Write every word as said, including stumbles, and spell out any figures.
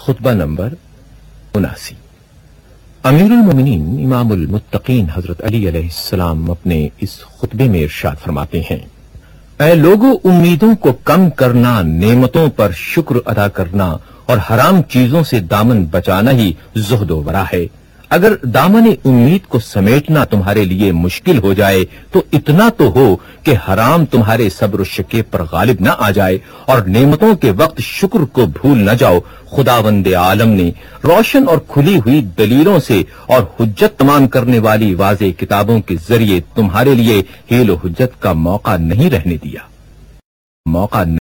खुतबा number उनासी। अमीरुल मोमिनीन इमामुल मुत्तकीन हजरत अली अलैहिस्सलाम अपने इस खुतबे में इरशाद फरमाते हैं, ऐ लोगों, उम्मीदों को कम करना, नेमतों पर शुक्र अदा करना और हराम चीजों से दामन बचाना ही ज़ुहदो वरा है। अगर दामन उम्मीद को समेटना तुम्हारे लिए मुश्किल हो जाए तो इतना तो हो कि हराम तुम्हारे सब्र शके पर गालिब न आ जाए और नेमतों के वक्त शुक्र को भूल न जाओ। खुदावंदे आलम ने रोशन और खुली हुई दलीलों से और हुज्जत तमाम करने वाली वाज़े किताबों के जरिए तुम्हारे लिए हेल हुज्जत का मौका नहीं रहने दिया मौका